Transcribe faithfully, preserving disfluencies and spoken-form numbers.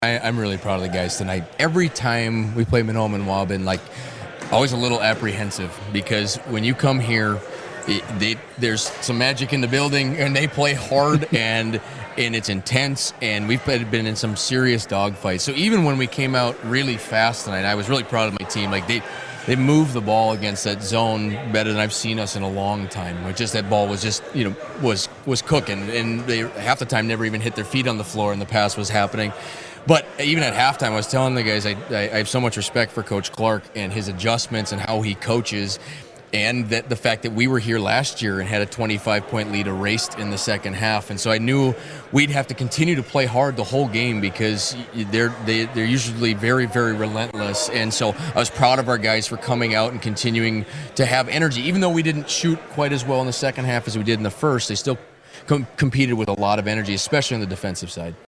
I, I'm really proud of the guys tonight. Every time we play Manoma and Waubun, like, always a little apprehensive because when you come here, it, they, there's some magic in the building, and they play hard and and it's intense. And we've been in some serious dogfights. So even when we came out really fast tonight, I was really proud of my team. Like they. They moved the ball against that zone better than I've seen us in a long time. Like just that ball was just, you know, was was cooking, and they half the time never even hit their feet on the floor, and the pass was happening. But even at halftime, I was telling the guys I, I, I have so much respect for Coach Clark and his adjustments and how he coaches, and that the fact that we were here last year and had a twenty-five point lead erased in the second half. And so I knew we'd have to continue to play hard the whole game because they're they, they're usually very, very relentless. And so I was proud of our guys for coming out and continuing to have energy. Even though we didn't shoot quite as well in the second half as we did in the first, they still com- competed with a lot of energy, especially on the defensive side.